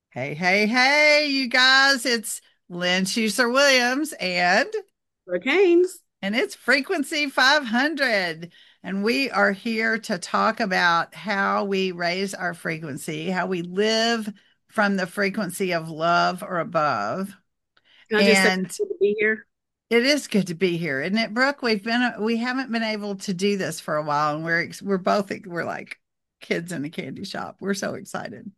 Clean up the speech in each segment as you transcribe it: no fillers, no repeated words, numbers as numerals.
Hey, hey, hey, you guys, it's Lynn Schuster Williams Hurricanes. and it's Frequency 500. And we are here to talk about how we raise our frequency, how we live from the frequency of love or above. Can I just say And it's good to be here? it is good to be here, isn't it, Brooke? We haven't been able to do this for a while, and we're like kids in a candy shop. We're so excited.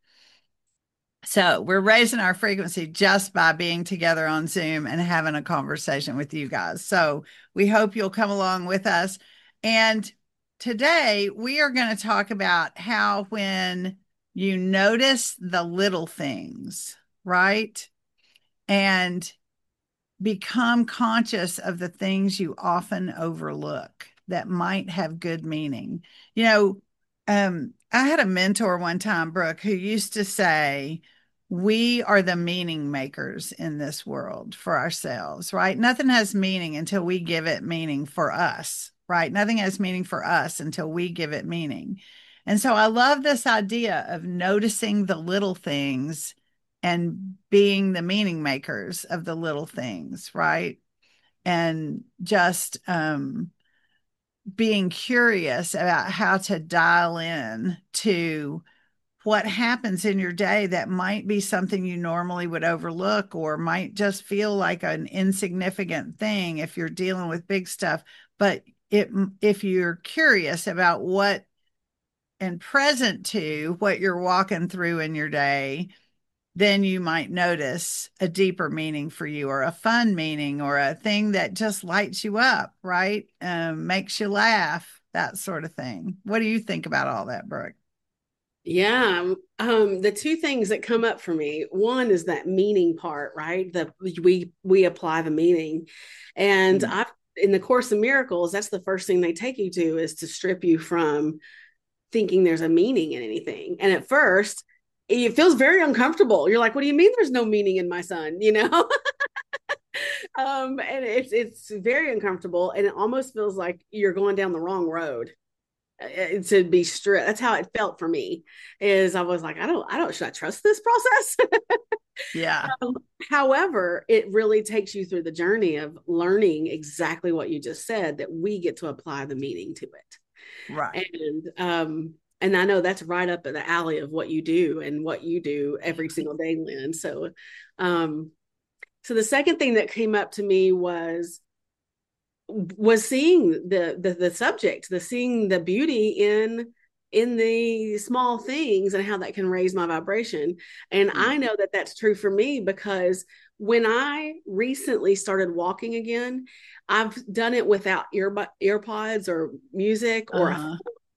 So we're raising our frequency just by being together on Zoom and having a conversation with you guys. So we hope you'll come along with us. And today we are going to talk about how when you notice the little things, right? And become conscious of the things you often overlook that might have good meaning. You know, I had a mentor one time, Brooke, who used to say, we are the meaning makers in this world for ourselves, right? Nothing has meaning until we give it meaning for us, right? Nothing has meaning for us until we give it meaning. And so I love this idea of noticing the little things and being the meaning makers of the little things, right? And just being curious about how to dial in to what happens in your day that might be something you normally would overlook or might just feel like an insignificant thing if you're dealing with big stuff. But if you're curious about what and present to what you're walking through in your day, then you might notice a deeper meaning for you or a fun meaning or a thing that just lights you up, right? Makes you laugh, that sort of thing. What do you think about all that, Brooke? Yeah. The two things that come up for me, one is that meaning part, right? The we apply the meaning. And Mm. I've in the Course in Miracles, that's the first thing they take you to is to strip you from thinking there's a meaning in anything. And at first, it feels very uncomfortable. You're like, what do you mean there's no meaning in my son? And it's very uncomfortable and it almost feels like you're going down the wrong road to be strict. That's how it felt for me. Is I was like, I don't. Should I trust this process? Yeah, um, However, it really takes you through the journey of learning exactly what you just said. That we get to apply the meaning to right. it, and I know that's right up at the alley of what you do and what you do every single day, Lynn. Um, so the second thing that came up to me was seeing the subject, the seeing the beauty in the small things and how that can raise my vibration. And I Mm. know that that's true for me because when I recently started walking again, I've done it without earpods or music or Uh-huh.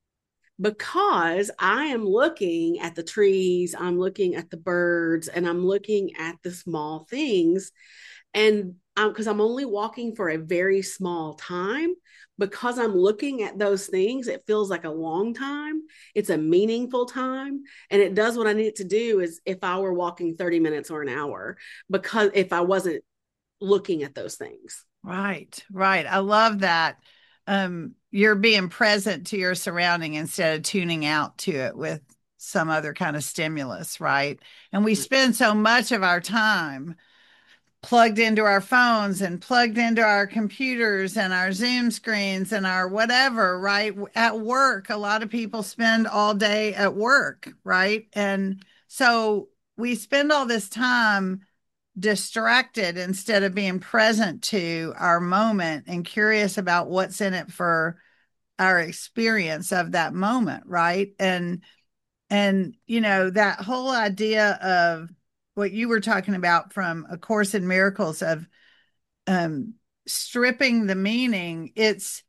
because I am looking at the trees, I'm looking at the birds, and I'm looking at the small things. And because I'm only walking for a very small time, because I'm looking at those things, it feels like a long time. It's a meaningful time. And it does what I need it to do is if I were walking 30 minutes or an hour, because if I wasn't looking at those things. Right, right. I love that. You're being present to your surrounding instead of tuning out to it with some other kind of stimulus, right? And we spend so much of our time plugged into our phones and plugged into our computers and our Zoom screens and our whatever, right? At work, a lot of people spend all day at work, right? And so we spend all this time distracted instead of being present to our moment and curious about what's in it for our experience of that moment, right? And that whole idea of what you were talking about from A Course in Miracles of um stripping the meaning, it's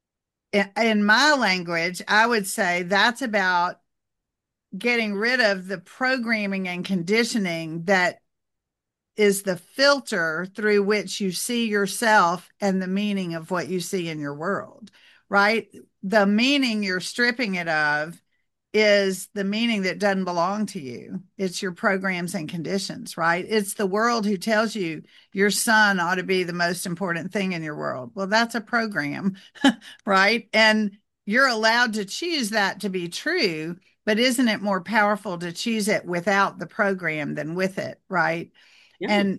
in my language, I would say that's about getting rid of the programming and conditioning that is the filter through which you see yourself and the meaning of what you see in your world, right? The meaning you're stripping it of is the meaning that doesn't belong to you. It's your programs and conditions, right? It's the world who tells you your son ought to be the most important thing in your world. Well, that's a program, right? And you're allowed to choose that to be true, but isn't it more powerful to choose it without the program than with it, right? Yeah. And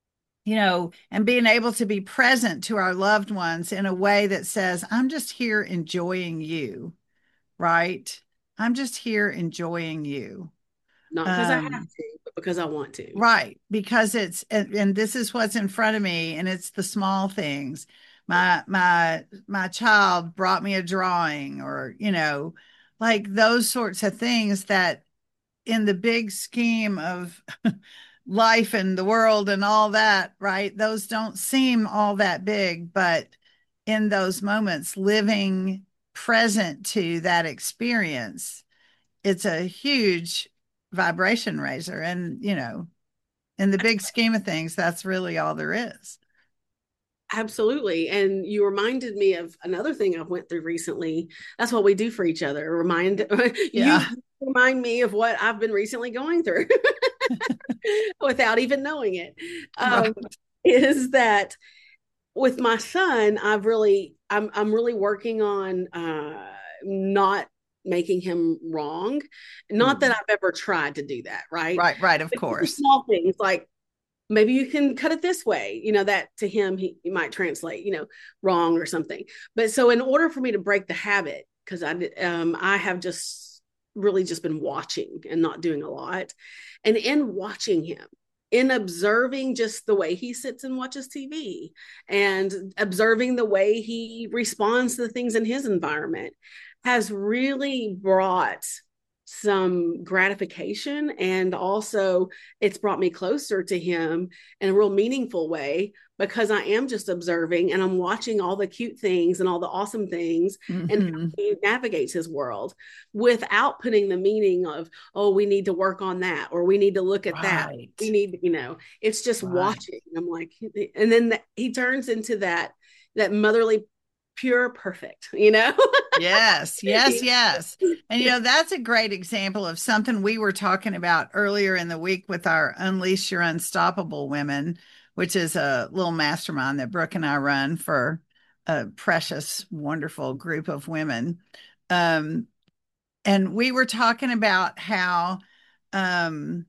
and being able to be present to our loved ones in a way that says, I'm just here enjoying you, right? I'm just here enjoying you. Not because I have Um, to, but because I want to. right. Because and this is what's in front of me, and it's the small things. Yeah. My child brought me a drawing, or, like those sorts of things that in the big scheme of life and the world and all that, right? Those don't seem all that big, but in those moments, living present to that experience, it's a huge vibration raiser. And, in the big scheme of things, that's really all there is. Absolutely. And you reminded me of another thing I've went through recently. That's what we do for each other. Remind you Yeah. remind me of what I've been recently going through without even knowing it. Um, Right. is that with my son, I'm really working on not making him wrong. Not that Mm. I've ever tried to do that, right? Right. Right. Of But just the course. small things like maybe you can cut it this way, that to him he might translate wrong or something. But so in order for me to break the habit, because I have just really just been watching and not doing a lot, and in watching him, in observing just the way he sits and watches TV, and observing the way he responds to the things in his environment, has really brought some gratification, and also it's brought me closer to him in a real meaningful way, because I am just observing and I'm watching all the cute things and all the awesome things and how Hmm. he navigates his world without putting the meaning of, oh, we need to work on that, or we need to look at that. We Right. need, it's just Right. watching. I'm like, and then he turns into that motherly, pure, perfect. Yes, yes, yes. And that's a great example of something we were talking about earlier in the week with our Unleash Your Unstoppable Women, which is a little mastermind that Brooke and I run for a precious, wonderful group of women. Um, and we were talking about how um,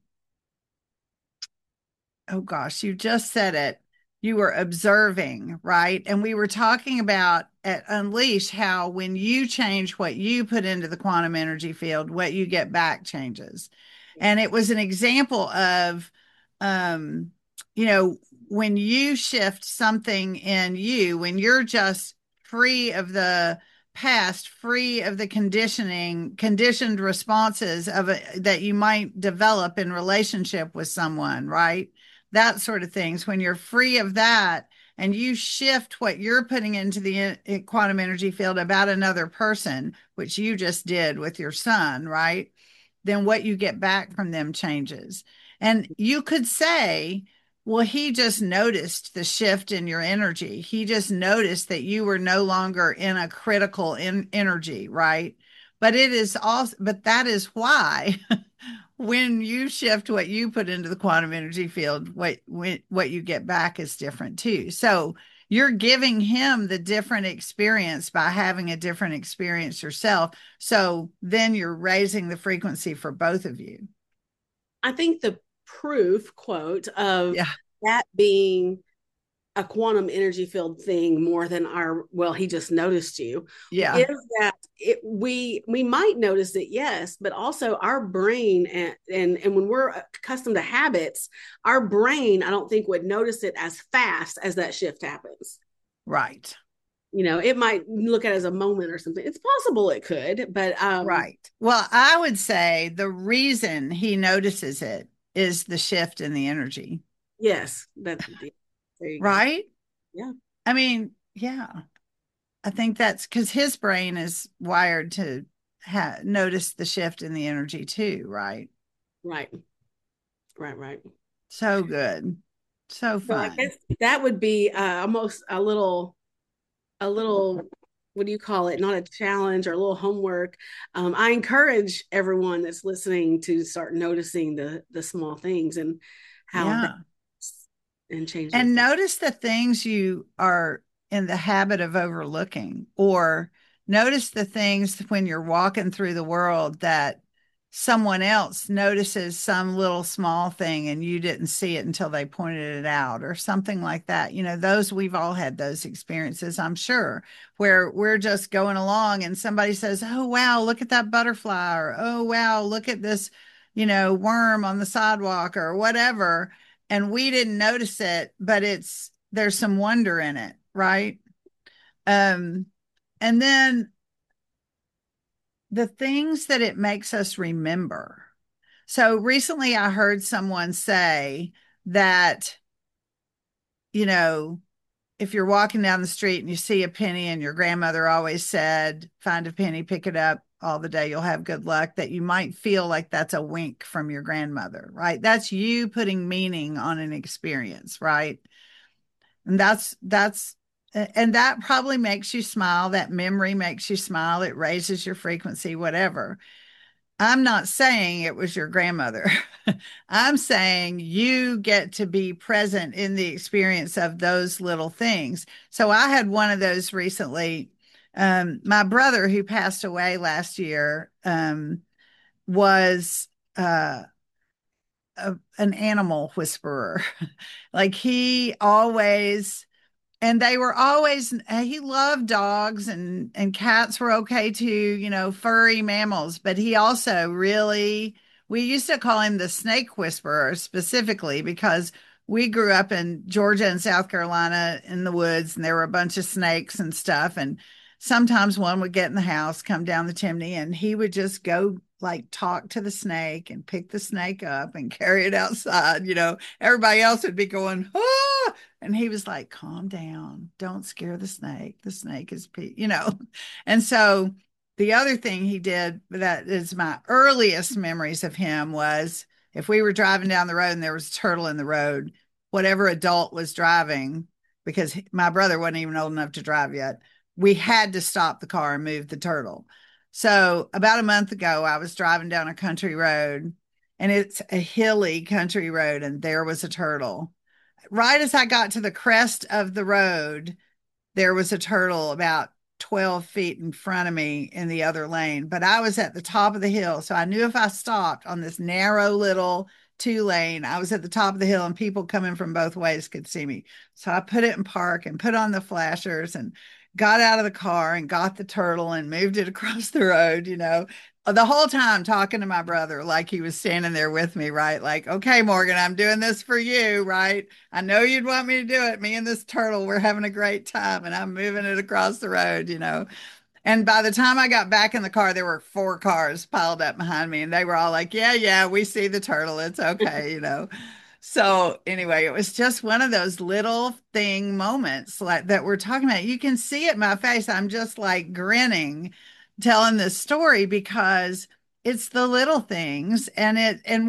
oh gosh, you just said it. You were observing, right? And we were talking about at Unleash how when you change what you put into the quantum energy field, what you get back changes. And it was an example of, um, you know, when you shift something in you, when you're just free of the past, free of the conditioned responses that you might develop in relationship with someone, right? That sort of things. When you're free of that and you shift what you're putting into the quantum energy field about another person, which you just did with your son, right? Then what you get back from them changes. And you could say, well, he just noticed the shift in your energy. He just noticed that you were no longer in a critical energy, right? But that is why when you shift what you put into the quantum energy field, what you get back is different too. So you're giving him the different experience by having a different experience yourself. So then you're raising the frequency for both of you. I think the proof quote of Yeah. that being a quantum energy field thing more than our, well, he just noticed you, Yeah. is that we might notice it, yes, but also our brain, and when we're accustomed to habits, our brain, I don't think, would notice it as fast as that shift happens. Right. It might look at it as a moment or something. It's possible it could, but Right. Well, I would say the reason he notices it is the shift in the energy. yes, there you go. Right. Yeah. I mean, yeah. I think that's because his brain is wired to notice the shift in the energy too, right? Right. Right. So good. So So I fun. guess that would be almost a little, what do you call it? Not a challenge or a little homework. I encourage everyone that's listening to start noticing the small things and how that, Yeah. and change those And things. notice the things you are in the habit of overlooking, or notice the things when you're walking through the world that someone else notices some little small thing and you didn't see it until they pointed it out or something like that. Those we've all had those experiences, I'm sure, where we're just going along and somebody says, "Oh, wow, look at that butterfly," or, "Oh, wow, look at this, worm on the sidewalk," or whatever. And we didn't notice it, but there's some wonder in it, right? Um, and then the things that it makes us remember. So recently I heard someone say that, you know, if you're walking down the street and you see a penny, and your grandmother always said, "Find a penny, pick it up all the day, you'll have good luck," that you might feel like that's a wink from your grandmother, right? That's you putting meaning on an experience, right? And and that probably makes you smile. That memory makes you smile. It raises your frequency, whatever. I'm not saying it was your grandmother. I'm saying you get to be present in the experience of those little things. So I had one of those recently. My brother, who passed away last year, was an animal whisperer. Like he always and they were always he loved dogs, and cats were okay too, furry mammals, but he also really we used to call him the snake whisperer specifically because we grew up in Georgia and South Carolina in the woods, and there were a bunch of snakes and stuff, and sometimes one would get in the house, come down the chimney, and he would just go like talk to the snake and pick the snake up and carry it outside. Everybody else would be going, "Ah," and he was like, "Calm down. Don't scare the snake. The snake is," And so the other thing he did that is my earliest memories of him was if we were driving down the road and there was a turtle in the road, whatever adult was driving, because my brother wasn't even old enough to drive yet, we had to stop the car and move the turtle. So about a month ago, I was driving down a country road, and it's a hilly country road, and there was a turtle. Right as I got to the crest of the road, there was a turtle about 12 feet in front of me in the other lane, but I was at the top of the hill. So I knew if I stopped on this narrow little two lane, I was at the top of the hill and people coming from both ways could see me. So I put it in park and put on the flashers and got out of the car and got the turtle and moved it across the road, the whole time talking to my brother like he was standing there with me, right? Like, "Okay, Morgan, I'm doing this for you, right? I know you'd want me to do it. Me and this turtle, we're having a great time, and I'm moving it across the road." And by the time I got back in the car, there were 4 cars piled up behind me, and they were all like, "Yeah, yeah, we see the turtle. It's okay." So anyway, it was just one of those little thing moments like that we're talking about. You can see it in my face. I'm just like grinning, telling this story because it's the little things, and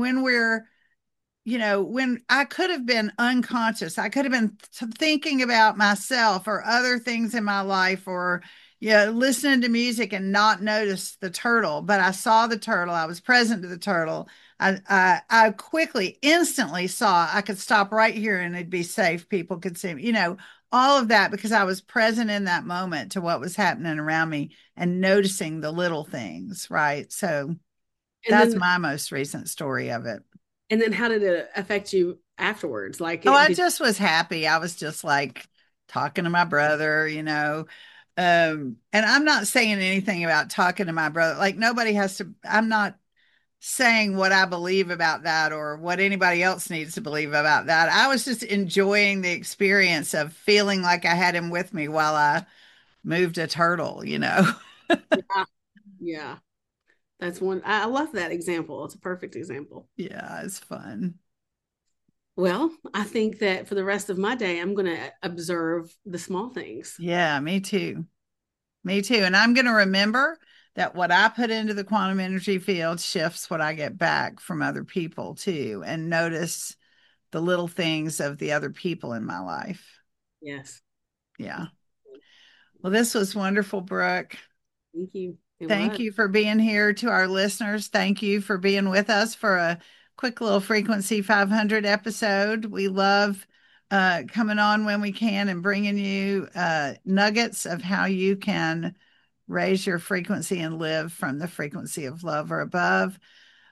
when I could have been unconscious, I could have been thinking about myself or other things in my life, or listening to music and not notice the turtle. But I saw the turtle. I was present to the turtle. I quickly, instantly saw I could stop right here and it'd be safe. People could see me, all of that because I was present in that moment to what was happening around me and noticing the little things, right? So And that's then my most recent story of it. and then how did it affect you afterwards? Like Oh, it I did. just was happy. I was just like talking to my brother. And I'm not saying anything about talking to my brother. Like nobody has to, I'm not saying what I believe about that or what anybody else needs to believe about that. I was just enjoying the experience of feeling like I had him with me while I moved a turtle. Yeah, yeah. That's one. I love that example. It's a perfect example. Yeah, it's fun. Well, I think that for the rest of my day, I'm going to observe the small things. Yeah, me too. Me too. And I'm going to remember that what I put into the quantum energy field shifts what I get back from other people too, and notice the little things of the other people in my life. Yes. Yeah. Well, this was wonderful, Brooke. Thank you. It Thank was. you for being here. To our listeners, thank you for being with us for a quick little Frequency 500 episode. We love coming on when we can and bringing you nuggets of how you can raise your frequency and live from the frequency of love or above.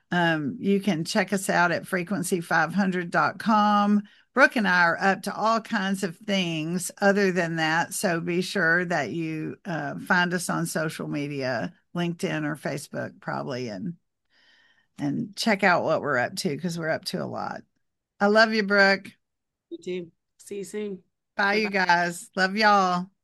You can check us out at frequency500.com. Brooke and I are up to all kinds of things other than that. So be sure that you find us on social media, LinkedIn or Facebook, probably, and check out what we're up to because we're up to a lot. I love you, Brooke. You too. See you soon. Bye, Bye you bye. guys. Love y'all.